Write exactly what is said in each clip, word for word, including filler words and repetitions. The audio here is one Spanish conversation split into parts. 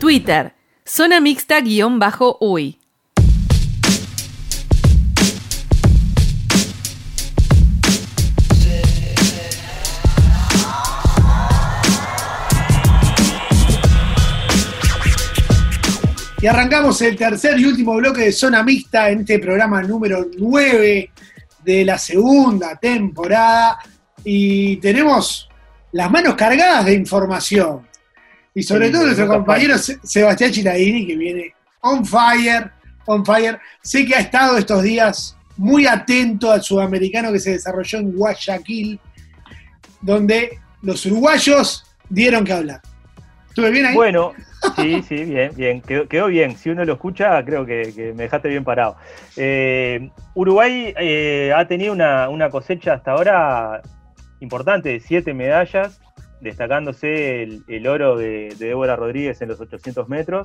Twitter, Zona Mixta-Uy. Y arrancamos el tercer y último bloque de Zona Mixta en este programa número nueve de la segunda temporada. Y tenemos las manos cargadas de información. Y sobre sí, todo nuestro compañero fire. Sebastián Chiraini, que viene on fire, on fire. Sé que ha estado estos días muy atento al sudamericano que se desarrolló en Guayaquil, donde los uruguayos dieron que hablar. ¿Estuve bien ahí? Bueno, sí, sí, bien, bien. Quedó, quedó bien. Si uno lo escucha, creo que, que me dejaste bien parado. Eh, Uruguay eh, ha tenido una, una cosecha hasta ahora importante de siete medallas, destacándose el, el oro de, de Débora Rodríguez en los ochocientos metros.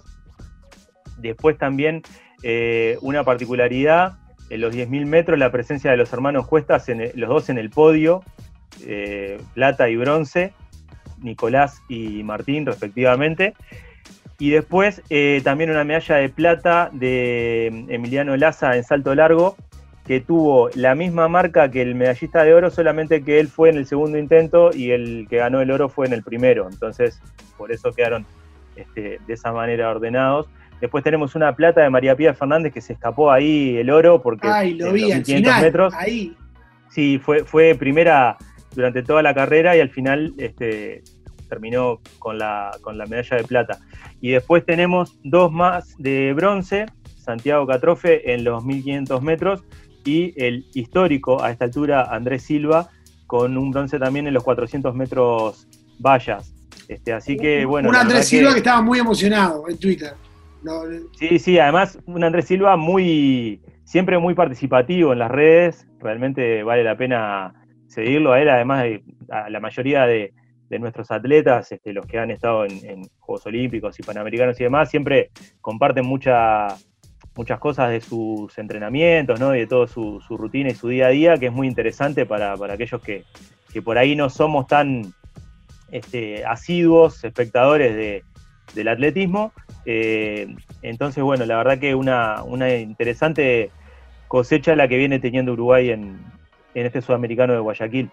Después también eh, una particularidad, en los diez mil metros, la presencia de los hermanos Cuestas, en el, los dos en el podio, eh, plata y bronce, Nicolás y Martín respectivamente. Y después eh, también una medalla de plata de Emiliano Laza en salto largo, que tuvo la misma marca que el medallista de oro, solamente que él fue en el segundo intento y el que ganó el oro fue en el primero. Entonces, por eso quedaron este, de esa manera ordenados. Después tenemos una plata de María Pía Fernández, que se escapó ahí el oro, porque Ay, lo vi, al final, metros, ahí. Sí, fue, fue primera durante toda la carrera y al final este, terminó con la, con la medalla de plata. Y después tenemos dos más de bronce, Santiago Catrofe en los mil quinientos metros y el histórico a esta altura Andrés Silva con un bronce también en los cuatrocientos metros vallas. Este, así que bueno. Un Andrés Silva que... que estaba muy emocionado en Twitter. No, sí, sí, además un Andrés Silva muy, siempre muy participativo en las redes, realmente vale la pena seguirlo a él, además de a la mayoría de, de nuestros atletas, este, los que han estado en, en Juegos Olímpicos y Panamericanos y demás, siempre comparten mucha, muchas cosas de sus entrenamientos, ¿no? Y de toda su, su rutina y su día a día, que es muy interesante para, para aquellos que, que por ahí no somos tan este, asiduos espectadores de, del atletismo. Eh, entonces, bueno, la verdad que una, una interesante cosecha la que viene teniendo Uruguay en, en este sudamericano de Guayaquil.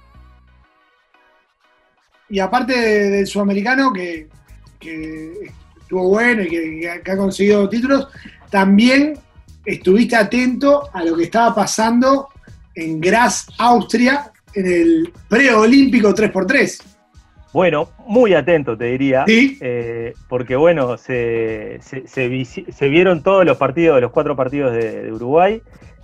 Y aparte de, del sudamericano, que, que estuvo bueno y que, que ha conseguido títulos, también estuviste atento a lo que estaba pasando en Graz, Austria, en el preolímpico tres por tres. Bueno, muy atento te diría, ¿Sí? eh, porque bueno, se, se, se, se vieron todos los partidos, los cuatro partidos de, de Uruguay.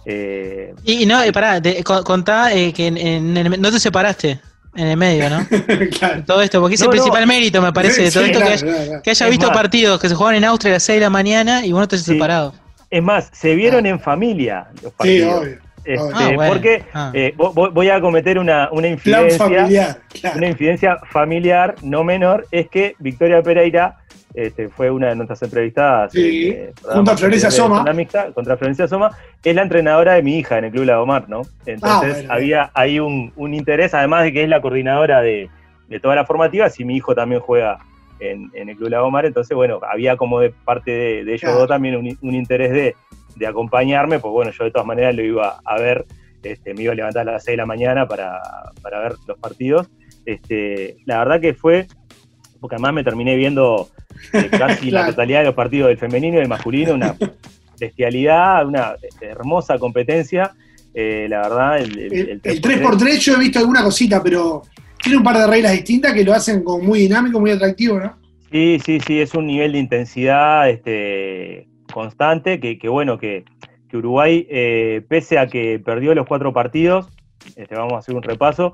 Eh, y no, eh, pará, te, contá eh, que en, en el, no te separaste en el medio, ¿no? Claro. Todo esto, porque es no, el principal no. mérito, me parece, de todo sí, esto claro, que, haya, claro, claro. que haya visto más, partidos que se juegan en Austria a las seis de la mañana y vos no te has sí. separado. Es más, se vieron ah. en familia los partidos. Sí, obvio. Este, ah, bueno. Porque ah. eh, voy a cometer una, una infidencia familiar, claro. una infidencia familiar no menor, es que Victoria Pereira este, fue una de nuestras entrevistadas sí. eh, junto a Florencia Soma mixta, contra Florencia Soma, es la entrenadora de mi hija en el Club Lagomar, ¿no? Entonces ah, bueno, había bien. ahí un, un interés, además de que es la coordinadora de, de toda la formativa, si mi hijo también juega en, en el Club Lagomar, entonces bueno, había como de parte de, de ellos claro. dos también un, un interés de de acompañarme, pues bueno, yo de todas maneras lo iba a ver, este, me iba a levantar a las seis de la mañana para, para ver los partidos. Este, la verdad que fue, porque además me terminé viendo eh, casi claro. la totalidad de los partidos del femenino y del masculino, una bestialidad, una este, hermosa competencia, eh, la verdad. El, el, el, el tres por tres yo he visto alguna cosita, pero tiene un par de reglas distintas que lo hacen como muy dinámico, muy atractivo, ¿no? Sí, sí, sí, es un nivel de intensidad, este... constante, que, que bueno, que, que Uruguay, eh, pese a que perdió los cuatro partidos, este, vamos a hacer un repaso,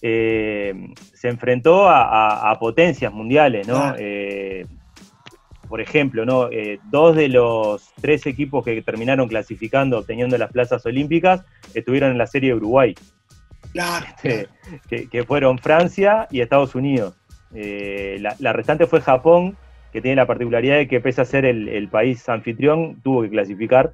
eh, se enfrentó a, a, a potencias mundiales, ¿no? Ah. Eh, por ejemplo, ¿no? Eh, dos de los tres equipos que terminaron clasificando, obteniendo las plazas olímpicas, estuvieron en la serie de Uruguay. Claro. Este, que, que fueron Francia y Estados Unidos. Eh, la, la restante fue Japón, que tiene la particularidad de que pese a ser el, el país anfitrión, tuvo que clasificar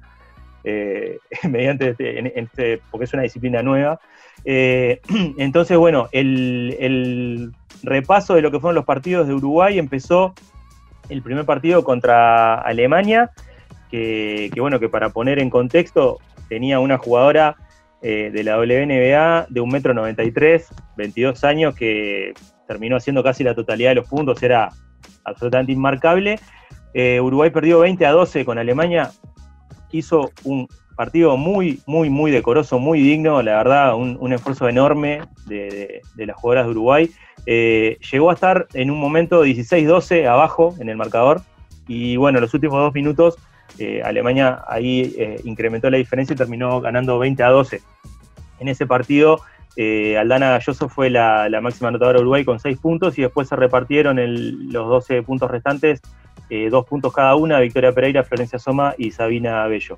eh, mediante este, en, en este, porque es una disciplina nueva. Eh, entonces, bueno, el, el repaso de lo que fueron los partidos de Uruguay empezó el primer partido contra Alemania, que, que bueno, que para poner en contexto, tenía una jugadora eh, de la W N B A de un metro noventa y tres, veintidós años, que terminó haciendo casi la totalidad de los puntos, era absolutamente inmarcable. Eh, Uruguay perdió veinte a doce con Alemania, hizo un partido muy, muy, muy decoroso, muy digno, la verdad, un, un esfuerzo enorme de, de, de las jugadoras de Uruguay. Eh, llegó a estar en un momento dieciséis doce abajo en el marcador, y bueno, en los últimos dos minutos eh, Alemania ahí eh, incrementó la diferencia y terminó ganando veinte a doce. En ese partido eh, Aldana Galloso fue la, la máxima anotadora de Uruguay con seis puntos, y después se repartieron el, los doce puntos restantes, eh, dos puntos cada una, Victoria Pereira, Florencia Soma y Sabina Bello.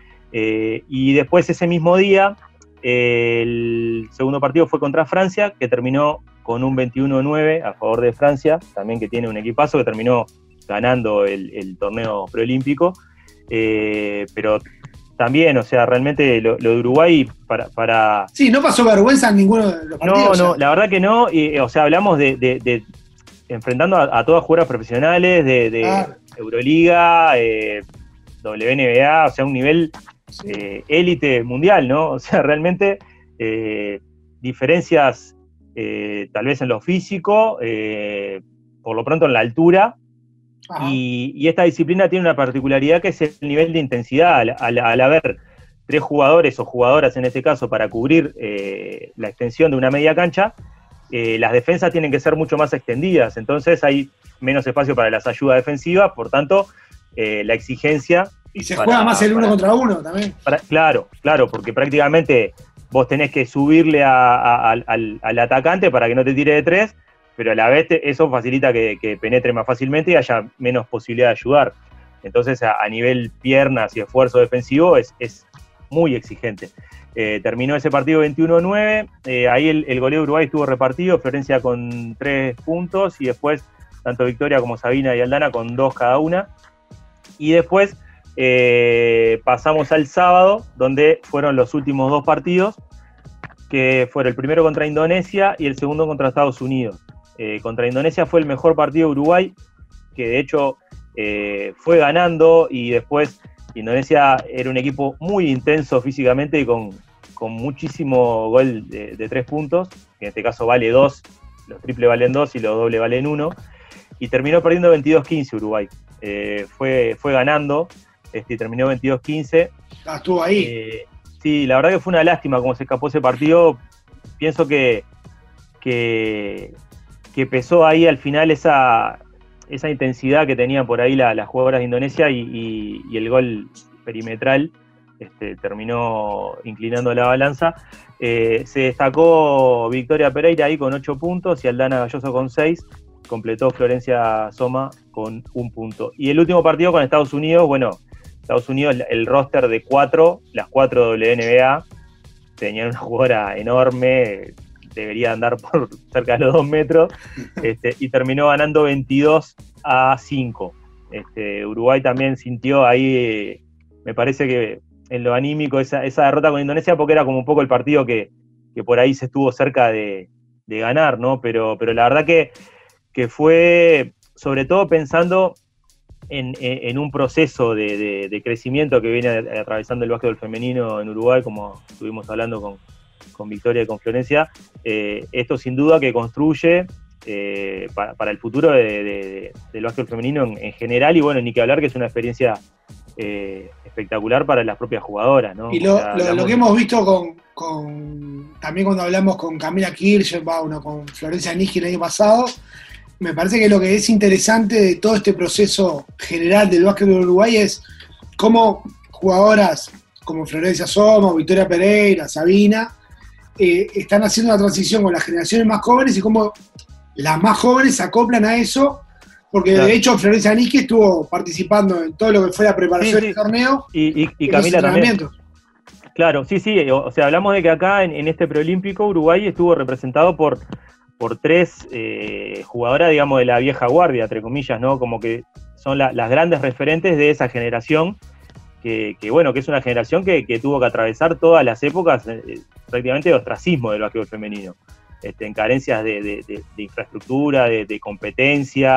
Eh, y después ese mismo día, eh, el segundo partido fue contra Francia, que terminó con un veintiuno a nueve a favor de Francia, también que tiene un equipazo, que terminó ganando el, el torneo preolímpico. Eh, pero también, o sea, realmente lo, lo de Uruguay para, para... Sí, no pasó vergüenza en ninguno de los partidos. No, no, la verdad que no, y, o sea, hablamos de, de, de enfrentando a, a todas jugadoras profesionales de, de ah. Euroliga, eh, W N B A, o sea, un nivel élite eh, mundial, ¿no? O sea, realmente eh, diferencias eh, tal vez en lo físico, eh, por lo pronto en la altura, y, y esta disciplina tiene una particularidad que es el nivel de intensidad. Al, al, al haber tres jugadores o jugadoras en este caso para cubrir eh, la extensión de una media cancha, eh, las defensas tienen que ser mucho más extendidas, entonces hay menos espacio para las ayudas defensivas, por tanto eh, la exigencia... Y se para, juega más el uno para, contra uno también. Para, claro, claro, porque prácticamente vos tenés que subirle a, a, a, al, al atacante para que no te tire de tres, pero a la vez te, eso facilita que, que penetre más fácilmente y haya menos posibilidad de ayudar. Entonces a, a nivel piernas y esfuerzo defensivo es, es muy exigente. Eh, terminó ese partido veintiuno a nueve, eh, ahí el, el goleo de Uruguay estuvo repartido, Florencia con tres puntos y después tanto Victoria como Sabina y Aldana con dos cada una. Y después eh, pasamos al sábado, donde fueron los últimos dos partidos, que fueron el primero contra Indonesia y el segundo contra Estados Unidos. Eh, contra Indonesia fue el mejor partido de Uruguay, que de hecho eh, fue ganando, y después Indonesia era un equipo muy intenso físicamente y con, con muchísimo gol de, de tres puntos, que en este caso vale dos, los triples valen dos y los dobles valen uno, y terminó perdiendo veintidós quince Uruguay. Eh, fue, fue ganando, este, terminó veintidós quince. Ah, estuvo ahí. Eh, sí, la verdad que fue una lástima cómo se escapó ese partido. Pienso que, que, que pesó ahí al final esa, esa intensidad que tenían por ahí la, las jugadoras de Indonesia, y, y, y el gol perimetral este, terminó inclinando la balanza. Eh, se destacó Victoria Pereira ahí con ocho puntos y Aldana Galloso con seis. Completó Florencia Soma con un punto. Y el último partido con Estados Unidos, bueno, Estados Unidos, el roster de cuatro, las cuatro W N B A, tenían una jugadora enorme, debería andar por cerca de los dos metros, este, y terminó ganando veintidós a cinco. Este, Uruguay también sintió ahí, me parece que en lo anímico, esa, esa derrota con Indonesia, porque era como un poco el partido que, que por ahí se estuvo cerca de, de ganar, ¿no? Pero, pero la verdad que que fue sobre todo pensando en, en un proceso de, de, de crecimiento que viene atravesando el básquetbol femenino en Uruguay, como estuvimos hablando con, con Victoria y con Florencia. Eh, esto sin duda que construye eh, para, para el futuro de, de, de, del básquetbol femenino en, en general, y bueno, ni que hablar que es una experiencia eh, espectacular para las propias jugadoras, ¿no? Y lo, o sea, lo, lo que hemos visto con, con también cuando hablamos con Camila Kirchner, bueno, con Florencia Nischi el año pasado, me parece que lo que es interesante de todo este proceso general del básquetbol de Uruguay es cómo jugadoras como Florencia Soma, Victoria Pereira, Sabina, eh, están haciendo una transición con las generaciones más jóvenes y cómo las más jóvenes se acoplan a eso, porque claro, de hecho Florencia Nischi estuvo participando en todo lo que fue la preparación sí, sí. del torneo. Y, y, y Camila también. Claro, sí, sí, o sea, hablamos de que acá en, en este preolímpico Uruguay estuvo representado por... por tres eh, jugadoras, digamos, de la vieja guardia, entre comillas, ¿no? Como que son la, las grandes referentes de esa generación, que, que bueno, que es una generación que, que tuvo que atravesar todas las épocas eh, prácticamente de ostracismo del básquetbol femenino, este, en carencias de, de, de, de infraestructura, de, de competencia,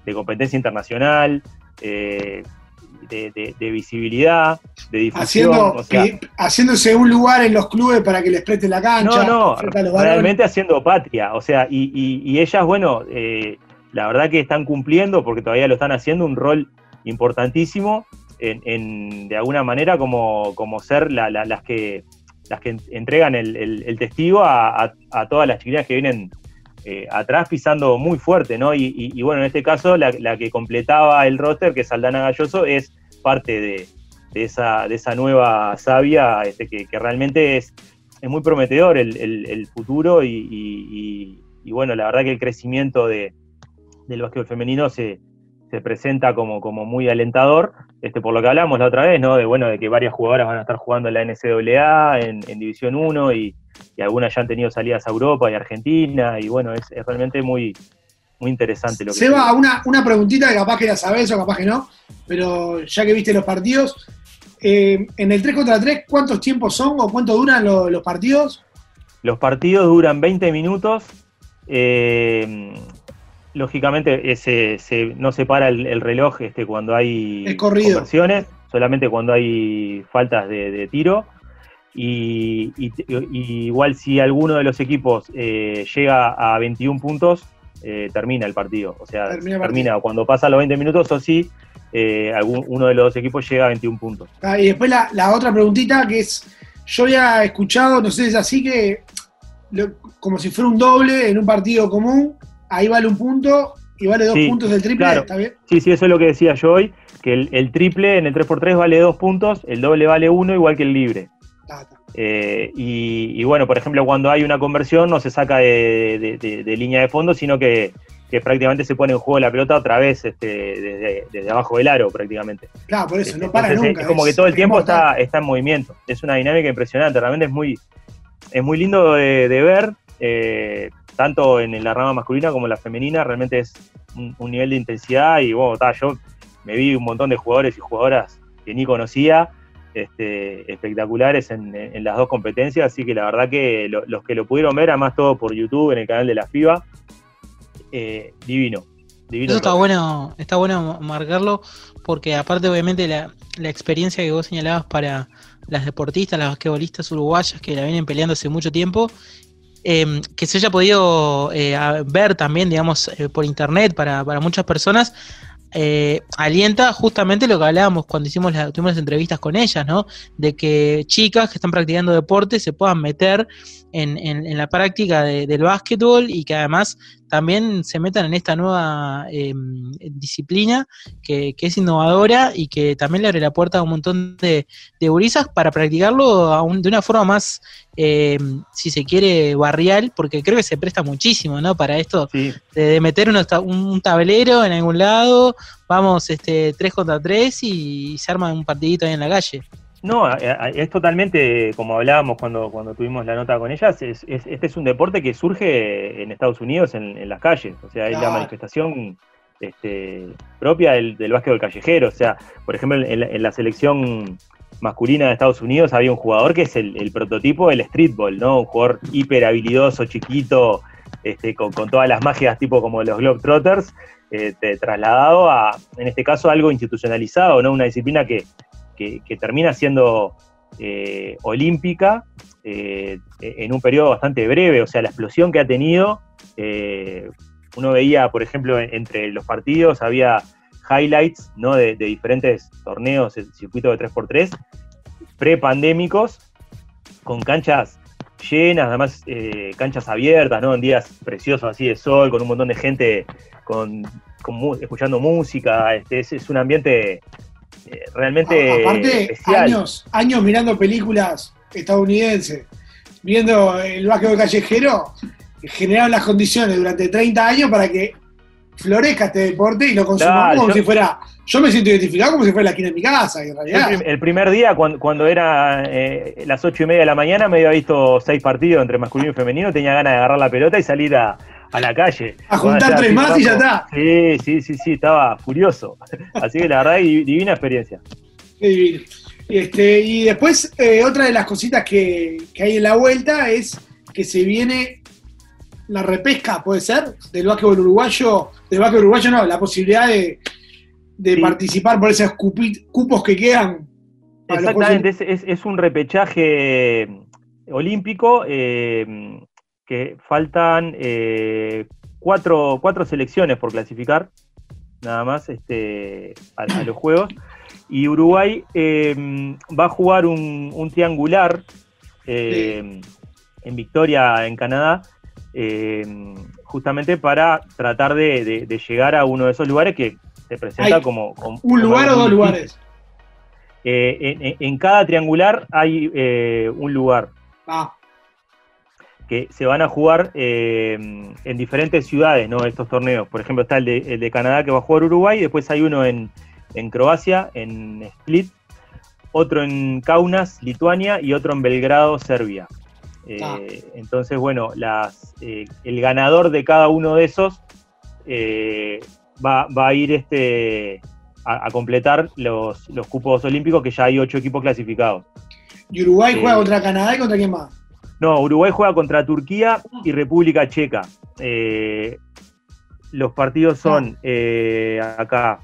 de competencia internacional, eh, de, de, de visibilidad, de difusión. Haciendo, o sea, eh, haciéndose un lugar en los clubes para que les presten la cancha. No, no, realmente haciendo patria. O sea, y, y, y ellas, bueno, eh, la verdad que están cumpliendo, porque todavía lo están haciendo, un rol importantísimo en, en de alguna manera como, como ser la, la, las que las que entregan el, el, el testigo a, a, a todas las chiquilinas que vienen eh, atrás pisando muy fuerte, ¿no? Y, y, y bueno, en este caso la, la que completaba el roster, que es Aldana Galloso, es parte de, de, esa, de esa nueva savia este, que, que realmente es, es muy prometedor el, el, el futuro y, y, y, y bueno, la verdad que el crecimiento de, del básquetbol femenino se, se presenta como, como muy alentador, este, por lo que hablamos la otra vez, ¿no? De, bueno, de que varias jugadoras van a estar jugando en la N C A A, en, en División uno, y, y algunas ya han tenido salidas a Europa y Argentina, y bueno, es, es realmente muy, muy interesante lo que Seba, una, una preguntita que capaz que la sabés o capaz que no, pero ya que viste los partidos, eh, en el tres contra tres, ¿cuántos tiempos son o cuánto duran lo, los partidos? Los partidos duran veinte minutos, eh, lógicamente ese, se, no se para el, el reloj este, cuando hay conversiones, solamente cuando hay faltas de, de tiro. Y, y, y igual si alguno de los equipos eh, llega a veintiún puntos, eh, termina el partido. O sea, termina, termina partido. Cuando pasan los veinte minutos o sí, eh, algún, uno de los equipos llega a veintiún puntos. Ah, y después la, la otra preguntita que es, yo había escuchado, no sé si es así, que lo, como si fuera un doble en un partido común, ahí vale un punto y vale dos sí, puntos el triple, claro. ¿Está bien? Sí, sí, eso es lo que decía yo hoy, que el, el triple en el tres por tres vale dos puntos, el doble vale uno, igual que el libre. Ah, eh, y, y bueno, por ejemplo, cuando hay una conversión no se saca de, de, de, de línea de fondo, sino que, que prácticamente se pone en juego la pelota otra vez este, desde, desde abajo del aro prácticamente. Claro, por eso, no para Entonces, nunca. Es como que todo el tiempo está, está en movimiento. Es una dinámica impresionante, realmente es muy, es muy lindo de, de ver, eh, tanto en la rama masculina como en la femenina. Realmente es un, un nivel de intensidad y bueno, ta, yo me vi un montón de jugadores y jugadoras que ni conocía, Este, espectaculares en, en las dos competencias, así que la verdad que lo, los que lo pudieron ver, además todo por YouTube, en el canal de la FIBA, eh, divino, divino. Eso está bueno, está bueno marcarlo, porque aparte obviamente la, la experiencia que vos señalabas para las deportistas, las basquetbolistas uruguayas que la vienen peleando hace mucho tiempo, eh, que se haya podido eh, ver también, digamos, eh, por internet para, para muchas personas, Eh, alienta justamente lo que hablábamos cuando hicimos la, tuvimos las entrevistas con ellas, ¿no? De que chicas que están practicando deporte se puedan meter en, en, en la práctica de, del básquetbol y que además también se metan en esta nueva eh, disciplina que, que es innovadora y que también le abre la puerta a un montón de, de gurisas para practicarlo a un, de una forma más, eh, si se quiere, barrial, porque creo que se presta muchísimo, ¿no? Para esto sí. de, de meter unos, un tablero en algún lado, vamos este tres contra tres y se arma un partidito ahí en la calle. No, es totalmente, como hablábamos cuando, cuando tuvimos la nota con ellas, es, es, este es un deporte que surge en Estados Unidos en, en las calles, o sea, es claro. La manifestación este, propia del, del básquetbol callejero, o sea, por ejemplo, en la, en la selección masculina de Estados Unidos había un jugador que es el, el prototipo del streetball, ¿no? Un jugador hiper habilidoso, chiquito, este, con, con todas las magias tipo como los Globetrotters, eh, trasladado a, en este caso, algo institucionalizado, ¿no? Una disciplina que Que, que termina siendo eh, olímpica eh, en un periodo bastante breve, o sea, la explosión que ha tenido, eh, uno veía, por ejemplo, entre los partidos había highlights, ¿no? de, de diferentes torneos, el circuito de tres por tres, prepandémicos, con canchas llenas, además eh, canchas abiertas, ¿no? En días preciosos así de sol, con un montón de gente con, con mu- escuchando música, este, es, es un ambiente Eh, realmente aparte, especial. años, años mirando películas estadounidenses, viendo el básquetbol callejero, generaron las condiciones durante treinta años para que florezca este deporte y lo consumamos claro, como yo, si fuera, yo me siento identificado como si fuera la esquina de mi casa, en realidad. El, el primer día, cuando, cuando era eh, las ocho y media de la mañana, me había visto seis partidos entre masculino y femenino, tenía ganas de agarrar la pelota y salir a a la calle. A juntar tres más y ya está. Sí, sí, sí, sí, estaba furioso. Así que la verdad, divina experiencia. Qué divino. Este, y después, eh, otra de las cositas que, que hay en la vuelta es que se viene la repesca, puede ser, del básquetbol uruguayo, del básquetbol uruguayo no, la posibilidad de, de Sí. participar por esos cupi- cupos que quedan. para los Exactamente, Juegos es, es- es un repechaje olímpico eh, que faltan eh, cuatro, cuatro selecciones por clasificar, nada más, este, a, a los Juegos. Y Uruguay eh, va a jugar un, un triangular eh, en Victoria, en Canadá, eh, justamente para tratar de, de- de llegar a uno de esos lugares que se presenta Hay como, como- ¿Un como lugar o algo dos muy lugares? difícil. Eh, en, en cada triangular hay eh, un lugar Ah, que se van a jugar eh, en diferentes ciudades, ¿no? Estos torneos. Por ejemplo, está el de, el de Canadá que va a jugar Uruguay, después hay uno en, en Croacia, en Split, otro en Kaunas, Lituania, y otro en Belgrado, Serbia. Eh, Ah. Entonces, bueno, las, eh, el ganador de cada uno de esos eh, va, va a ir este, a, a completar los, los cupos olímpicos, que ya hay ocho equipos clasificados. y Uruguay Eh, juega contra Canadá y contra quién más. No, Uruguay juega contra Turquía y República Checa. Eh, los partidos son eh, acá.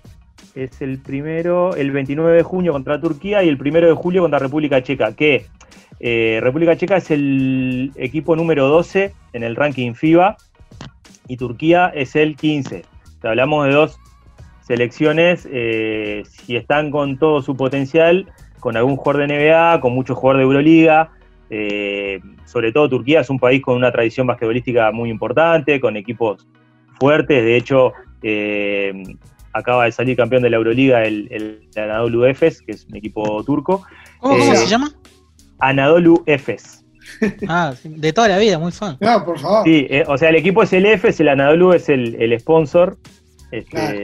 Es el primero, el veintinueve de junio contra Turquía y el primero de julio contra República Checa, que eh, República Checa es el equipo número doce en el ranking FIBA y Turquía es el quince. O sea, hablamos de dos selecciones, eh, si están con todo su potencial, con algún jugador de N B A, con muchos jugadores de Euroliga. Eh, sobre todo Turquía es un país con una tradición basquetbolística muy importante, con equipos fuertes. De hecho, eh, acaba de salir campeón de la Euroliga el, el Anadolu Efes, que es un equipo turco. ¿Cómo, cómo Eh, se llama? Anadolu Efes. Ah, sí, de toda la vida, muy fan. No, por favor. Sí, eh, o sea, el equipo es el Efes, el Anadolu es el, el sponsor. Este, Claro.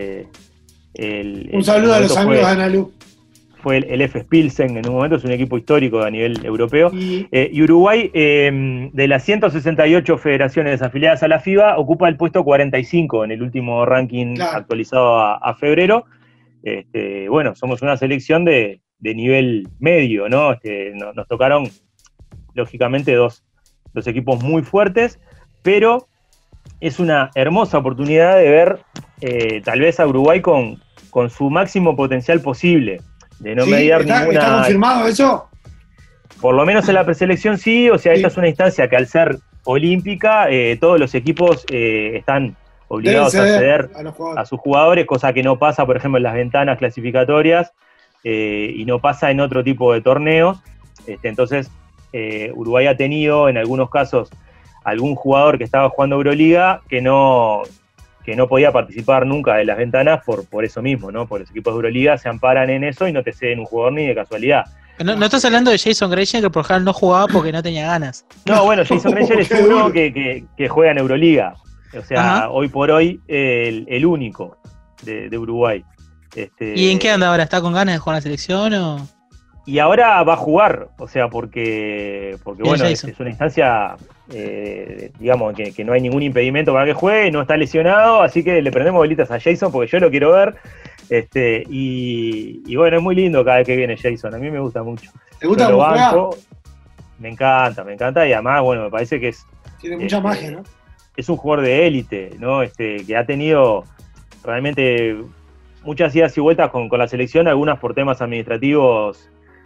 el- Un el- saludo a los fue- amigos de Analu. Fue el, el Efes Pilsen en un momento, es un equipo histórico a nivel europeo. Y Eh, y Uruguay, eh, de las ciento sesenta y ocho federaciones afiliadas a la FIBA, ocupa el puesto cuarenta y cinco en el último ranking Claro. actualizado a, a febrero. Este, bueno, somos una selección de, de nivel medio, ¿no? Este, no- nos tocaron, lógicamente, dos, dos equipos muy fuertes, pero es una hermosa oportunidad de ver eh, tal vez a Uruguay con, con su máximo potencial posible, de no sí, mediar ¿está, ninguna... ¿está confirmado eso? Por lo menos en la preselección sí, o sea, Sí. esta es una instancia que al ser olímpica, eh, todos los equipos eh, están Deben obligados a ceder acceder a los a jugadores. sus jugadores, cosa que no pasa, por ejemplo, en las ventanas clasificatorias eh, y no pasa en otro tipo de torneos. Este, entonces, eh, Uruguay ha tenido en algunos casos algún jugador que estaba jugando Euroliga que no, que no podía participar nunca de las ventanas por, por eso mismo, ¿no? Por los equipos de Euroliga se amparan en eso y no te ceden un jugador ni de casualidad. No, no estás hablando de Jason Grayson, que por ejemplo no jugaba porque no tenía ganas. No, bueno, Jason Granger es Qué uno duro. que, que, que juega en Euroliga. O sea, Ajá. hoy por hoy el, el único de, de Uruguay. Este, ¿Y en qué anda ahora? ¿Está con ganas de jugar en la selección o...? Y ahora va a jugar, o sea, porque, porque Bien, bueno, es, Jason. es una instancia, eh, digamos, que, que no hay ningún impedimento para que juegue, no está lesionado, así que le prendemos bolitas a Jason porque yo lo quiero ver. Este, y, y bueno, es muy lindo cada vez que viene Jason, a mí me gusta mucho. ¿Te gusta Yo lo cómo juega? banco, me encanta, me encanta, y además, bueno, me parece que es, Tiene mucha este, magia, ¿no? es un jugador de élite, ¿no? Este, que ha tenido realmente muchas idas y vueltas con, con la selección, algunas por temas administrativos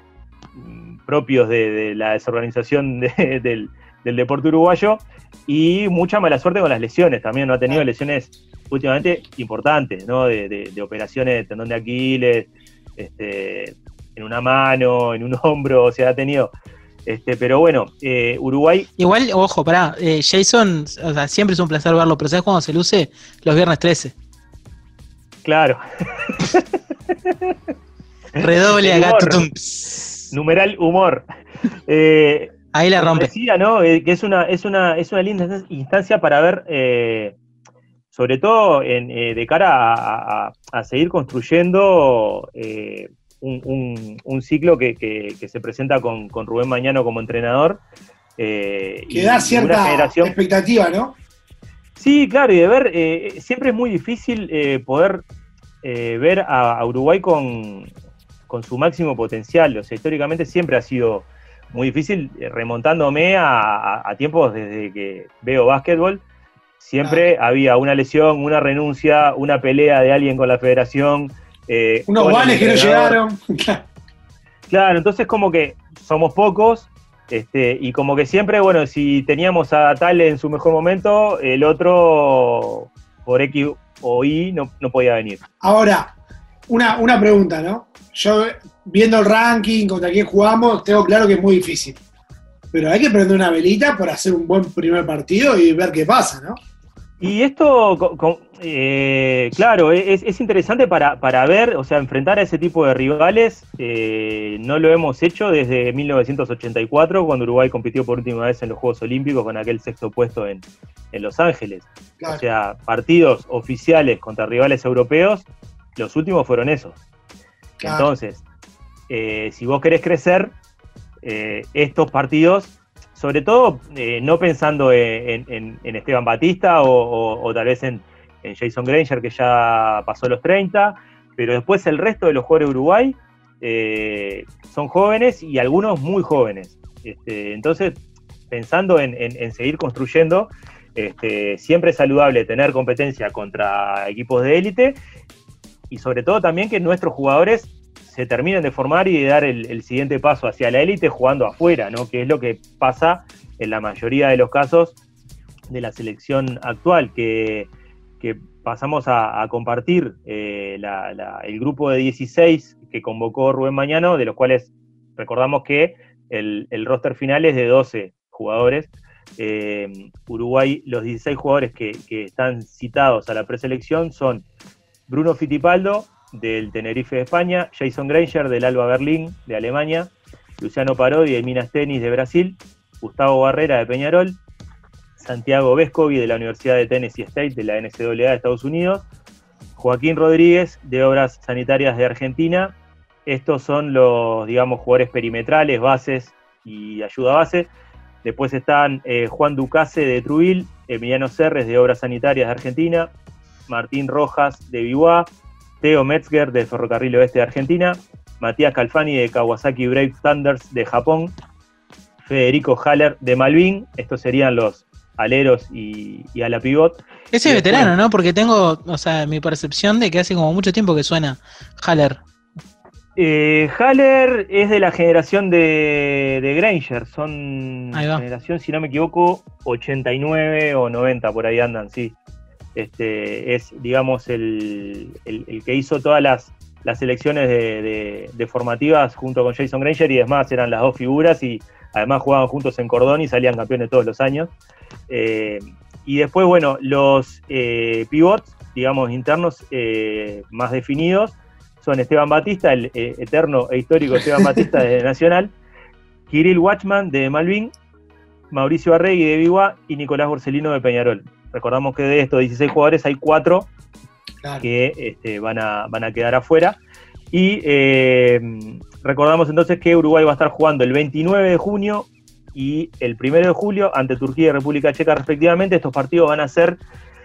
mm, propios de, de la desorganización de- del, del deporte uruguayo, y mucha mala suerte con las lesiones también, ¿no? Ha tenido lesiones últimamente importantes, ¿no? De, de- de operaciones de tendón de Aquiles, este, en una mano, en un hombro, o sea, ha tenido... Este, pero bueno, eh, Uruguay Igual, ojo, pará, eh, Jason, o sea, siempre es un placer verlo, pero ¿sabes cuándo se luce? Los viernes trece. claro, Redoble El acá, humor. tutum, pss. numeral humor. Eh, Ahí la como rompe. decía, ¿no? Eh, que es una, es una, es una linda instancia para ver, eh, sobre todo en, eh, de cara a, a- a seguir construyendo eh, un, un- un ciclo que, que- que se presenta con, con Rubén Mañano como entrenador. eh, y Que da una cierta generación. expectativa, ¿no? Sí, claro, y de ver, eh, siempre es muy difícil eh, poder eh, ver a, a Uruguay con, con su máximo potencial. O sea, históricamente siempre ha sido muy difícil, eh, remontándome a, a, a tiempos desde que veo básquetbol. Siempre ah. había una lesión, una renuncia, una pelea de alguien con la federación. Eh, Unos vales que no llegaron. Claro, entonces como que somos pocos, este, y como que siempre, bueno, si teníamos a tal en su mejor momento, el otro por X o Y no, no podía venir. Ahora, una, una pregunta, ¿no? Yo, viendo el ranking, contra quién jugamos, tengo claro que es muy difícil. Pero hay que prender una velita para hacer un buen primer partido y ver qué pasa, ¿no? Y esto, con, con, eh, claro, es, es interesante para, para ver, o sea, enfrentar a ese tipo de rivales. Eh, no lo hemos hecho desde mil novecientos ochenta y cuatro, cuando Uruguay compitió por última vez en los Juegos Olímpicos con aquel sexto puesto en, en Los Ángeles. Claro. O sea, partidos oficiales contra rivales europeos, los últimos fueron esos. Claro. Entonces, eh, si vos querés crecer, eh, estos partidos... Sobre todo, eh, no pensando en, en, en Esteban Batista o, o, o tal vez en, en Jason Granger, que ya pasó los treinta, pero después el resto de los jugadores de Uruguay eh, son jóvenes y algunos muy jóvenes. Este, entonces, pensando en, en, en seguir construyendo, este, siempre es saludable tener competencia contra equipos de élite y sobre todo también que nuestros jugadores se terminen de formar y de dar el, el siguiente paso hacia la élite jugando afuera, ¿no? Que es lo que pasa en la mayoría de los casos de la selección actual, que, que pasamos a, a compartir eh, la, la, el grupo de dieciséis que convocó Rubén Mañano, de los cuales recordamos que el, el roster final es de doce jugadores. Eh, Uruguay, los dieciséis jugadores que, que están citados a la preselección son Bruno Fittipaldo, del Tenerife de España, Jason Granger del Alba Berlín de Alemania, Luciano Parodi de Minas Tenis de Brasil, Gustavo Barrera de Peñarol, Santiago Vescovi de la Universidad de Tennessee State de la N C A A de Estados Unidos, Joaquín Rodríguez de Obras Sanitarias de Argentina. Estos son los, digamos, jugadores perimetrales, bases y ayuda base. Después están eh, Juan Ducase de Trubil, Emiliano Serres de Obras Sanitarias de Argentina, Martín Rojas de Biwa, Theo Metzger de Ferrocarril Oeste de Argentina, Matías Calfani de Kawasaki Brave Thunders de Japón, Federico Haller de Malvin. Estos serían los aleros y, y a la pivot. Ese es veterano, ¿no? Porque tengo, o sea, mi percepción de que hace como mucho tiempo que suena Haller. Eh, Haller es de la generación de, de Granger, son generación, si no me equivoco, ochenta y nueve o noventa, por ahí andan, sí. Este, es, digamos, el, el, el que hizo todas las, las selecciones de, de, de formativas junto con Jason Granger, y además eran las dos figuras y además jugaban juntos en Cordón y salían campeones todos los años. Eh, y después, bueno, los eh, pivots, digamos, internos eh, más definidos son Esteban Batista, el eh, eterno e histórico Esteban Batista de Nacional, Kirill Watchman de Malvin, Mauricio Arregui de Biwa y Nicolás Borsellino de Peñarol. Recordamos que de estos dieciséis jugadores hay cuatro claro. que este, van, a, van a quedar afuera. Y eh, recordamos entonces que Uruguay va a estar jugando el veintinueve de junio y el primero de julio ante Turquía y República Checa respectivamente. Estos partidos van a ser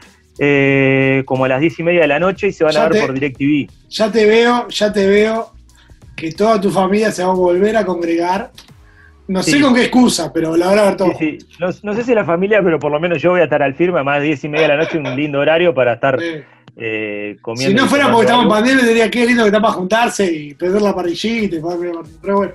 eh, como a las diez y media de la noche y se van ya a dar te, por DirecTV. Ya te veo, ya te veo que toda tu familia se va a volver a congregar. No sí. sé con qué excusa, pero la van a ver todo. Sí, sí. No, no sé si la familia, pero por lo menos yo voy a estar al firme a más de diez y media de la noche, un lindo horario para estar sí. eh, comiendo. Si no fuera porque estamos en pandemia, diría que es lindo que está para juntarse y prender la parrillita. Pero bueno.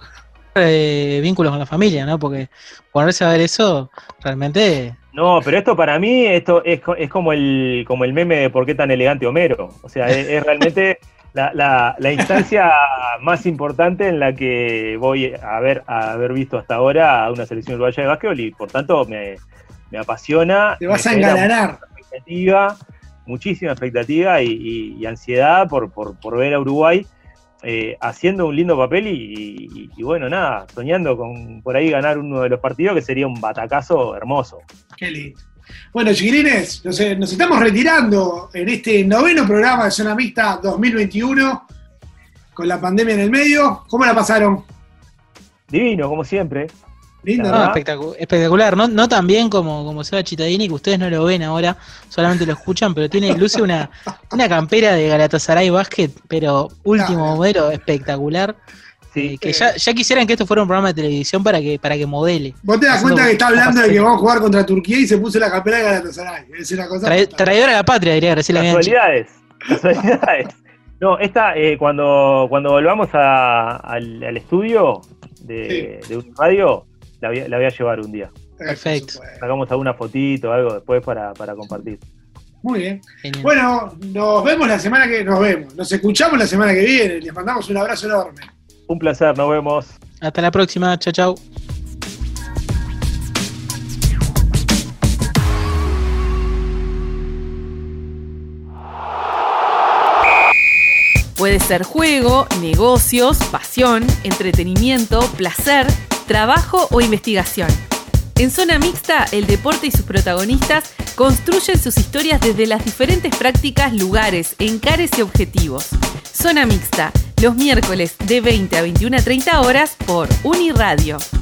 Eh, vínculos con la familia, ¿no? Porque ponerse a ver eso, realmente... No, pero esto para mí esto es, es como, el, como el meme de por qué tan elegante Homero. O sea, es, es realmente... La, la, la instancia más importante en la que voy a haber, a haber visto hasta ahora a una selección uruguaya de básquetbol y por tanto me, me apasiona. Te vas a engalanar. Expectativa, muchísima expectativa y, y, y ansiedad por, por, por ver a Uruguay eh, haciendo un lindo papel y, y, y bueno, nada, soñando con por ahí ganar uno de los partidos que sería un batacazo hermoso. Qué lindo. Bueno, chiquilines, nos, nos estamos retirando en este noveno programa de Zona Mixta dos mil veintiuno, con la pandemia en el medio. ¿Cómo la pasaron? Divino, como siempre. Lindo, ¿no? Espectacular, espectacular. No, no tan bien como, como Seba Cittadini, que ustedes no lo ven ahora, solamente lo escuchan, pero tiene, luce una, una campera de Galatasaray Basket, pero último claro. modelo, espectacular. Sí, Sí. Eh, que ya, ya quisieran que esto fuera un programa de televisión para que, para que modele. Vos te das Haciendo cuenta que está hablando de que papeles. vamos a jugar contra Turquía y se puso la campera de Galatasaray. Es una cosa. Tra- traidora a la patria, diría Graciela Bianchi. Casualidades. Casualidades. No, esta, eh, cuando, cuando volvamos a- al, al estudio de, de un radio, la voy, a- la voy a llevar un día. Perfecto. Sacamos alguna fotito o algo después para, para compartir. Muy bien. Genial. Bueno, nos vemos la semana que nos vemos. Nos escuchamos la semana que viene. Les mandamos un abrazo enorme. Un placer, nos vemos. Hasta la próxima. Chau, chau. Puede ser juego, negocios, pasión, entretenimiento, placer, trabajo o investigación. En Zona Mixta, el deporte y sus protagonistas construyen sus historias desde las diferentes prácticas, lugares, encares y objetivos. Zona Mixta, los miércoles de veinte a veintiuna treinta horas por Uniradio.